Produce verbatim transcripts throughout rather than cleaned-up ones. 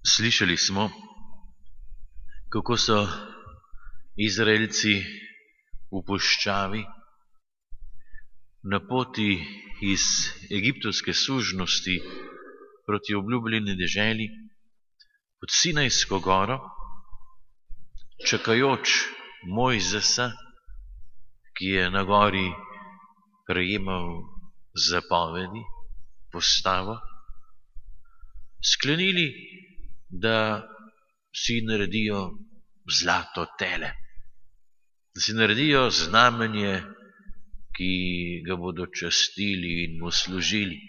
Slišali smo, kako so Izraelci v puščavi na poti iz egiptovske sužnosti proti obljubljeni deželi pod Sinajsko goro, čakajoč Mojzesa, ki je na gori prejemal zapovedi, postavo, sklenili, da si naredijo zlato tele, da si naredijo znamenje, ki ga bodo častili in mu služili.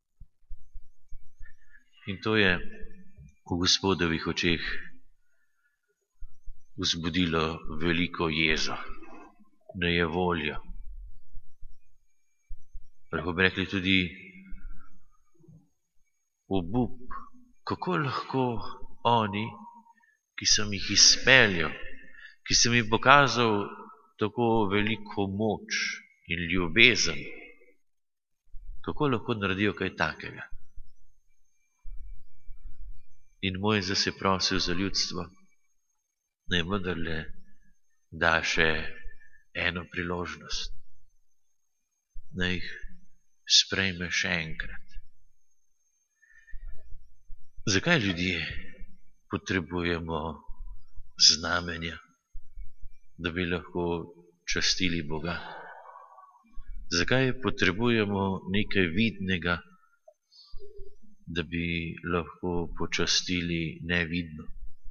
In to je v Gospodovih očeh vzbudilo veliko jezo, nejevoljo. Lahko bi rekli tudi obup, kako lahko oni, ki sem jih izpeljal, ki sem jim pokazal tako veliko moč in ljubezen, kako lahko naredijo kaj takega. In Mojzes je prosil za ljudstvo, naj vendarle da še eno priložnost, naj jih sprejme še enkrat. Zakaj ljudje potrebujemo znamenja, da bi lahko častili Boga? Zakaj potrebujemo nekaj vidnega, da bi lahko počastili nevidno?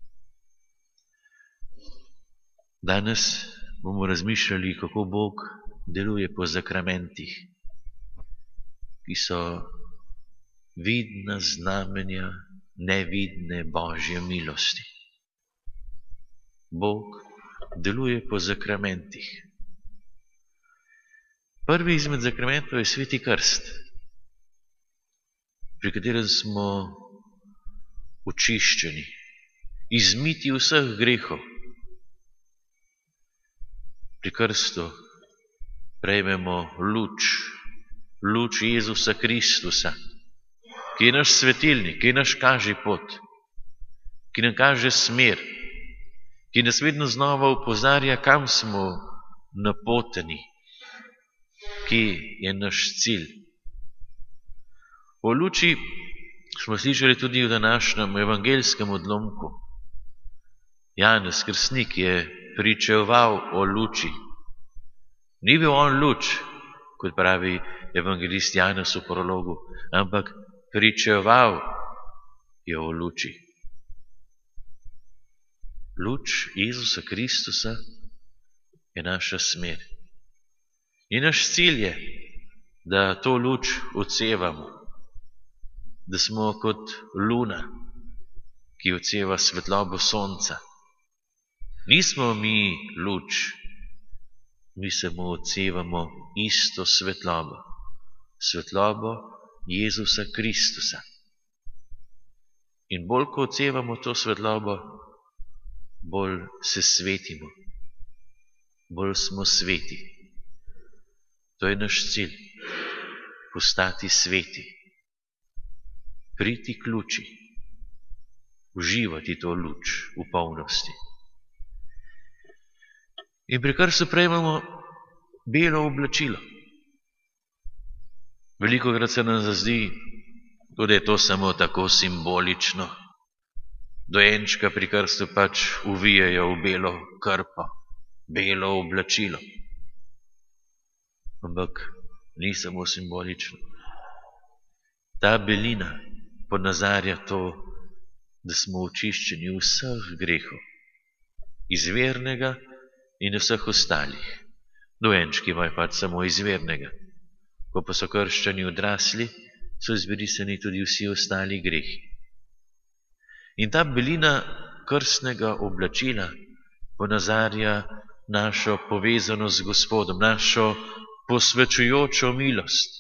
Danes bomo razmišljali, kako Bog deluje po zakramentih, ki so vidna znamenja nevidne Božje milosti. Bog deluje po zakramentih. Prvi izmed zakramentov je sveti krst, pri katerem smo očiščeni, izmiti vseh grehov. Pri krstu prejmemo luč, luč Jezusa Kristusa, ki je naš svetilnik, ki je naš kaži pot, ki nam kaže smer, ki nas vedno znova opozarja, kam smo napoteni, kje je naš cilj. O luči smo slišali tudi v današnjem evangelskem odlomku. Janez Krstnik je pričeval o luči. Ni bil on luč, kot pravi evangelist Janez v prologu, ampak pričeval je o luči. Luč Jezusa Kristusa je naša smer. In naš cilj je, da to luč odsevamo, da smo kot luna, ki odseva svetlobo sonca. Nismo mi luč, mi samo odsevamo isto svetlobo, svetlobo Jezusa Kristusa. In bolj, ko odsevamo to svetlobo, bolj se svetimo, bolj smo sveti. To je naš cilj, postati sveti, priti k luči, uživati to luč v polnosti. In pri krstu prejmemo belo oblačilo. Velikokrat se nam zazdi, da je to samo tako simbolično. Dojenčka pri krstu pač uvijajo v belo krpo, belo oblačilo. Ampak ni samo simbolično. Ta belina ponazarja to, da smo očiščeni vseh grehov, izvernega in vseh ostalih. Dojenčki imajo pač samo izvernega. Ko pa so krščani odrasli, so izbrisani tudi vsi ostali grehi. In ta belina krstnega oblačila ponazarja našo povezanost z Gospodom, našo posvečujočo milost.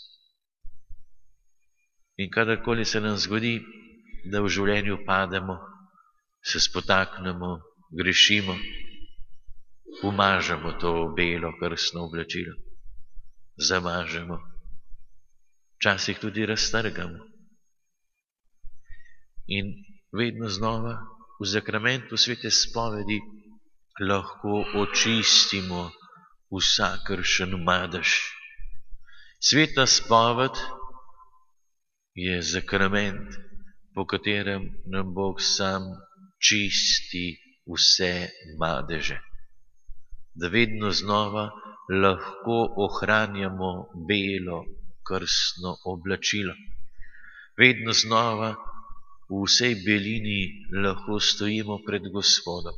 In kadarkoli se nam zgodi, da v življenju pademo, se spotaknemo, grešimo, umažemo to belo krstno oblačilo, zamažemo, včasih tudi raztrgamo. In vedno znova v zakramentu svete spovedi lahko očistimo vsakršen madež. Sveta spoved je zakrament, po katerem nam Bog sam čisti vse madeže. Da vedno znova lahko ohranjamo belo krstno oblačilo. Vedno znova v vsej belini lahko stojimo pred Gospodom.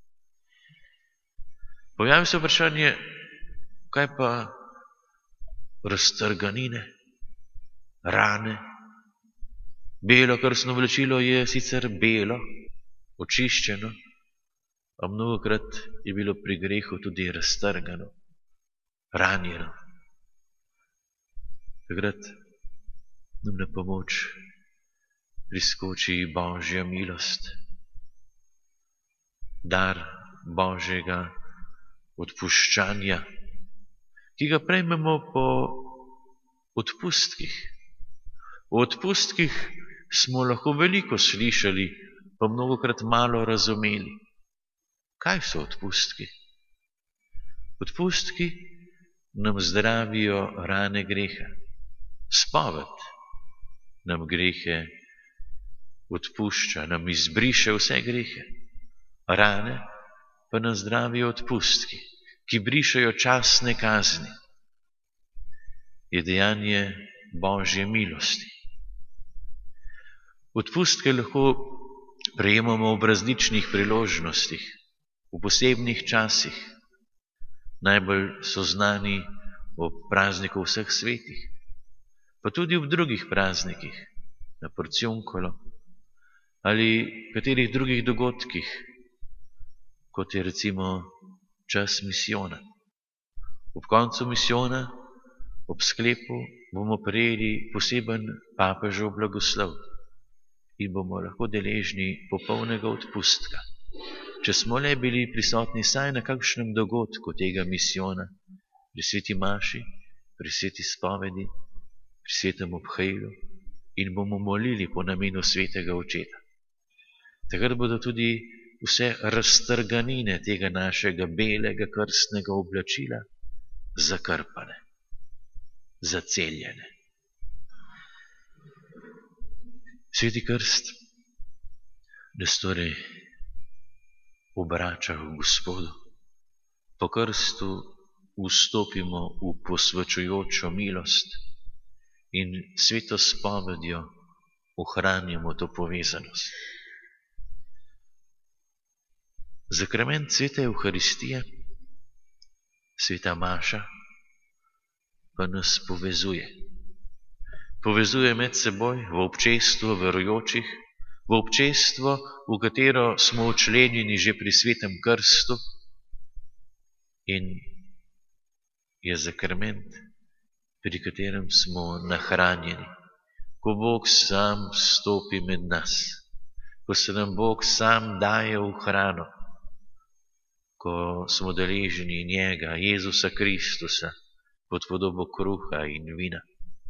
Pojavi se vprašanje, kaj pa raztrganine, rane. Belo krstno oblačilo je sicer belo, očiščeno, a mnogokrat je bilo pri grehu tudi raztrgano, ranjeno. Takrat nam na pomoč priskoči Božja milost, dar Božjega odpuščanja, ki ga prejmemo po odpustkih. O odpustkih smo lahko veliko slišali, pa mnogokrat malo razumeli. Kaj so odpustki? Odpustki nam zdravijo rane greha. Spoved nam grehe odpušča, nam izbriše vse grehe. Rane pa nam zdravijo odpustki, ki brišejo časne kazni. Je dejanje Božje milosti. Odpustke lahko prejemamo ob različnih priložnostih, v posebnih časih. Najbolj so znani ob prazniku vseh svetih, pa tudi ob drugih praznikih, na porciunkolo ali katerih drugih dogodkih, kot je recimo čas misijona. Ob koncu misijona, ob sklepu, bomo prejeli poseben papežev blagoslov in bomo lahko deležni popolnega odpustka. Če smo le bili prisotni saj na kakšnem dogodku tega misijona, pri sveti maši, pri sveti spovedi, pri svetem obhajlu in bomo molili po namenu svetega očeta. Takrat bodo tudi vse raztrganine tega našega belega krstnega oblačila zakrpane, zaceljene. Sveti krst nas torej obrača v Gospodu. Po krstu vstopimo v posvečujočo milost in sveto spovedjo ohranjamo to povezanost. Zakrament svete Evharistije, sveta maša, pa nas povezuje. Povezuje med seboj v občestvo verujočih, v občestvo, v katero smo včlenjeni že pri svetem krstu in je zakrament, pri katerem smo nahranjeni. Ko Bog sam stopi med nas, ko se nam Bog sam daje v hrano, ko smo deležni njega, Jezusa Kristusa, pod podobo kruha in vina.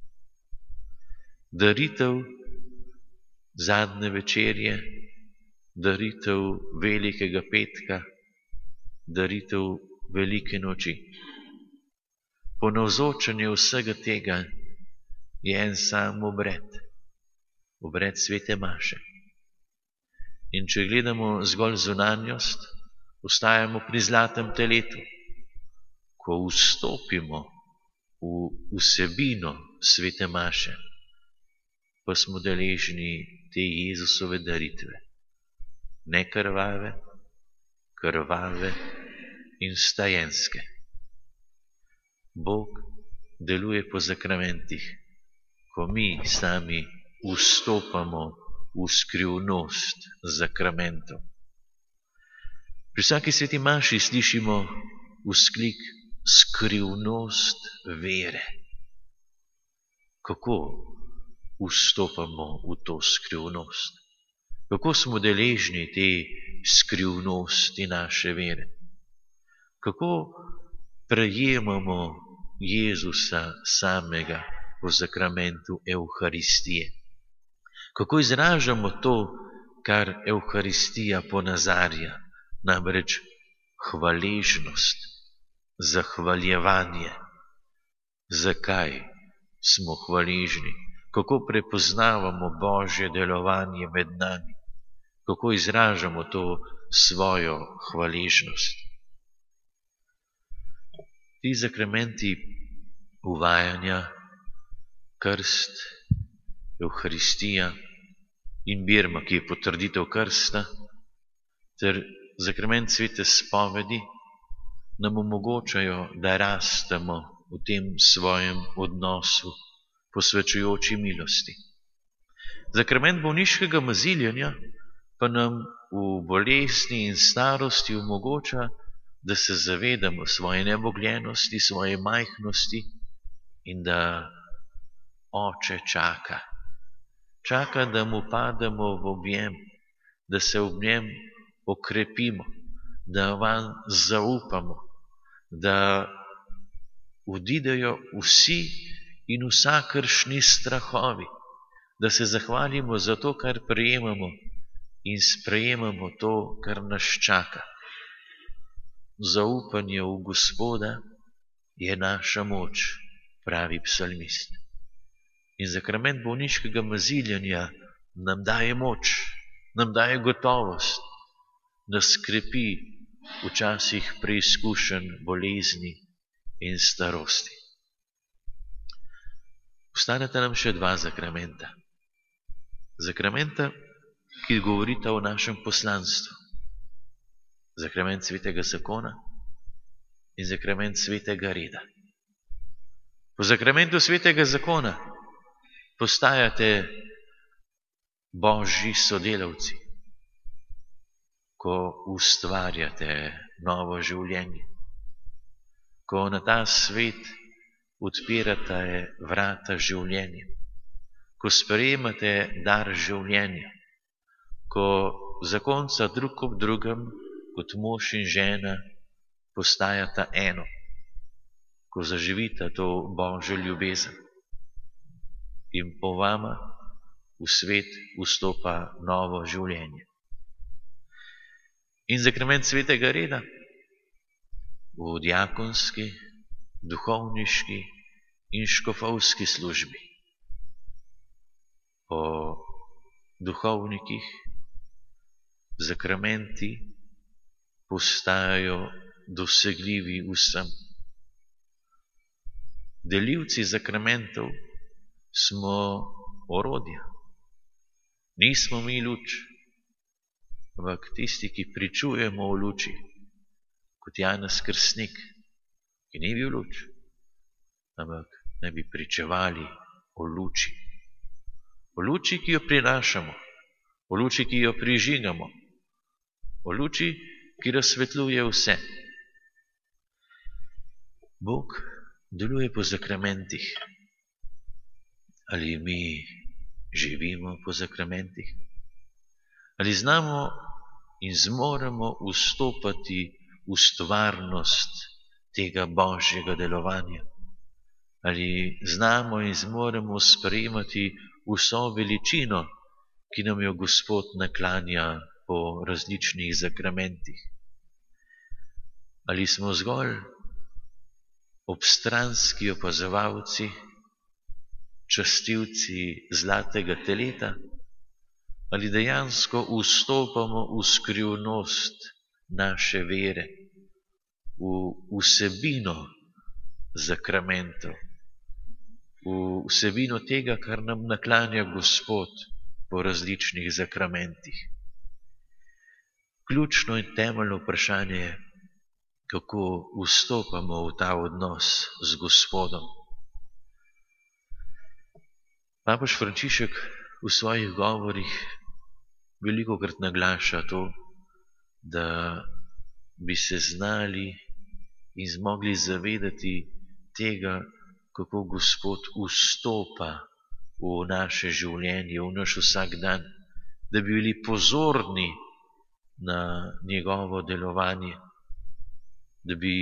Daritev zadnje večerje, daritev velikega petka, daritev velike noči. Ponavzočanje vsega tega je en sam obred, obred svete maše. In če gledamo zgolj zunanjost, ostajamo pri zlatem teletu. Ko vstopimo v vsebino svete maše, pa smo deležni te Jezusove daritve. Ne krvave, krvave in stajenske. Bog deluje po zakramentih, ko mi sami vstopamo v skrivnost zakramentov. Pri vsaki sveti maši slišimo vzklik skrivnost vere. Kako vstopamo v to skrivnost? Kako smo deležni te skrivnosti naše vere? Kako prejemamo Jezusa samega v zakramentu Evharistije? Kako izražamo to kar Evharistija ponazarja, namreč hvaležnost, zahvaljevanje. Zakaj smo hvaležni? Kako prepoznavamo Božje delovanje med nami? Kako izražamo to svojo hvaležnost? Ti zakramenti uvajanja, krst, Evharistija in birma, ki je potrditev krsta, ter zakrament svete spovedi, nam omogočajo, da rastemo v tem svojem odnosu, posvečujoči milosti. Zakrament bolniškega maziljenja pa nam v bolezni in starosti omogoča, da se zavedamo svoje nebogljenosti, svoje majhnosti in da Oče čaka. Čaka, da mu pademo v objem, da se ob njem okrepimo, da vanj zaupamo, da odidejo vsi in vsakršni strahovi, da se zahvalimo za to, kar prejemamo in sprejemamo to, kar nas čaka. Zaupanje v Gospoda je naša moč, pravi psalmist. In zakrament bolniškega maziljenja nam daje moč, nam daje gotovost, nas krepi v časih preizkušenj, bolezni in starosti. Ostaneta nam še dva zakramenta. Zakramenta, ki govorita o našem poslanstvu. Zakrament svetega zakona in zakrament svetega reda. Po zakramentu svetega zakona postajate Božji sodelavci, ko ustvarjate novo življenje, ko na ta svet odpirate vrata življenja, ko sprejemate dar življenja, ko zakonca drug ob drugem, kot mož in žena, postajata eno, ko zaživita to Božjo ljubezen. In po vama v svet vstopa novo življenje. In zakrament svetega reda v diakonski, duhovniški in škofovski službi. Po duhovnikih zakramenti postajajo dosegljivi vsem. Delivci zakramentov smo orodja. Nismo mi luč, ampak tisti, ki pričujemo o luči, kot Janez Krstnik, ki ni bil luč, ampak naj bi pričevali o luči. O luči, ki jo prinašamo, o luči, ki jo prižigamo, o luči, ki razsvetljuje vse. Bog deluje po zakramentih. Ali mi živimo po zakramentih? Ali znamo in zmoremo vstopati v stvarnost tega Božjega delovanja? Ali znamo in zmoremo sprejemati vso veličino, ki nam jo Gospod naklanja po različnih zakramentih? Ali smo zgolj obstranski opazovalci, častilci zlatega teleta, ali dejansko vstopamo v skrivnost naše vere, v vsebino zakramentov, v vsebino tega, kar nam naklanja Gospod po različnih zakramentih. Ključno in temeljno vprašanje je, kako vstopamo v ta odnos z Gospodom. Papež Frančišek v svojih govorih velikokrat naglaša to, da bi se znali in zmogli zavedati tega, kako Gospod vstopa v naše življenje, v naš vsakdan, da bi bili pozorni na njegovo delovanje, da bi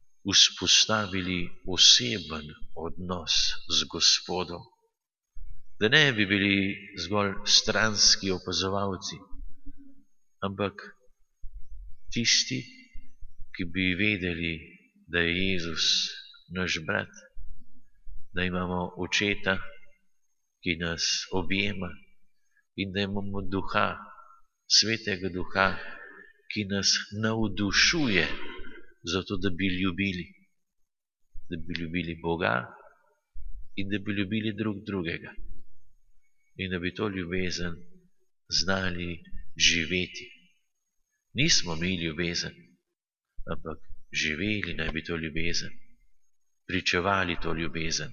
vzpostavili oseben odnos z Gospodom, Da ne bi bili zgolj stranski opazovalci, ampak tisti, ki bi vedeli, da je Jezus naš brat, da imamo očeta, ki nas objema in da imamo duha, svetega duha, ki nas navdušuje zato, da bi ljubili, da bi ljubili Boga in da bi ljubili drug drugega in da bi to ljubezen znali živeti. Nismo mi ljubezen, ampak živeli naj bi to ljubezen, pričevali to ljubezen.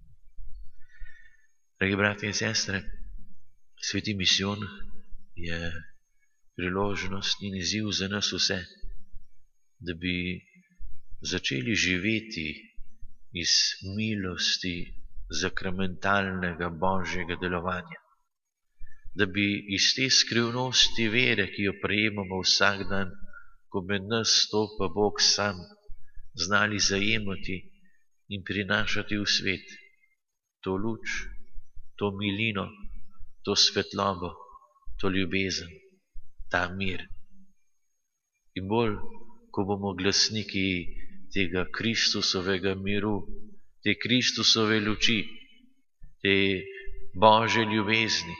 Dragi bratje in sestre, sveti misijon je priložnost in izziv za nas vse, da bi začeli živeti iz milosti zakramentalnega Božjega delovanja, da bi iz te skrivnosti vere, ki jo prejemamo vsak dan, ko med nas stopa Bog sam, znali zajemati in prinašati v svet to luč, to milino, to svetlobo, to ljubezen, ta mir. In bolj, ko bomo glasniki tega Kristusovega miru, te Kristusove luči, te Božje ljubezni,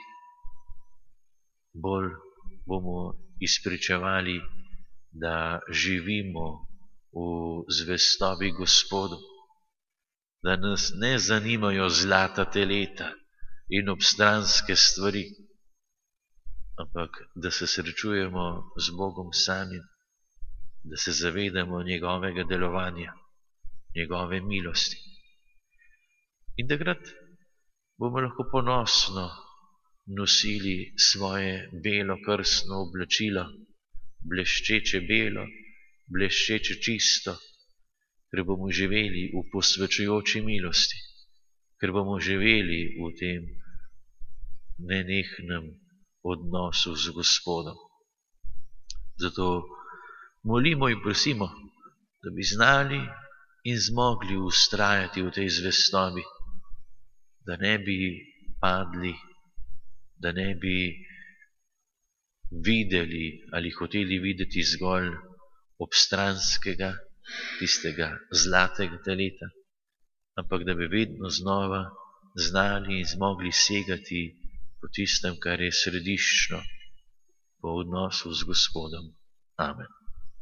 bolj bomo izpričevali, da živimo v zvestobi Gospodu, da nas ne zanimajo zlata teleta in obstranske stvari, ampak da se srečujemo z Bogom samim, da se zavedamo njegovega delovanja, njegove milosti. In takrat bomo lahko ponosno nosili svoje belo krstno oblačilo, bleščeče belo, bleščeče čisto, ker bomo živeli v posvečujoči milosti, ker bomo živeli v tem nenehnem odnosu z Gospodom. Zato molimo in prosimo, da bi znali in zmogli vztrajati v tej zvestobi, da ne bi padli, da ne bi videli ali hoteli videti zgolj obstranskega, tistega zlatega teleta, ampak da bi vedno znova znali in zmogli segati po tistem, kar je središčno, po odnosu z Gospodom. Amen.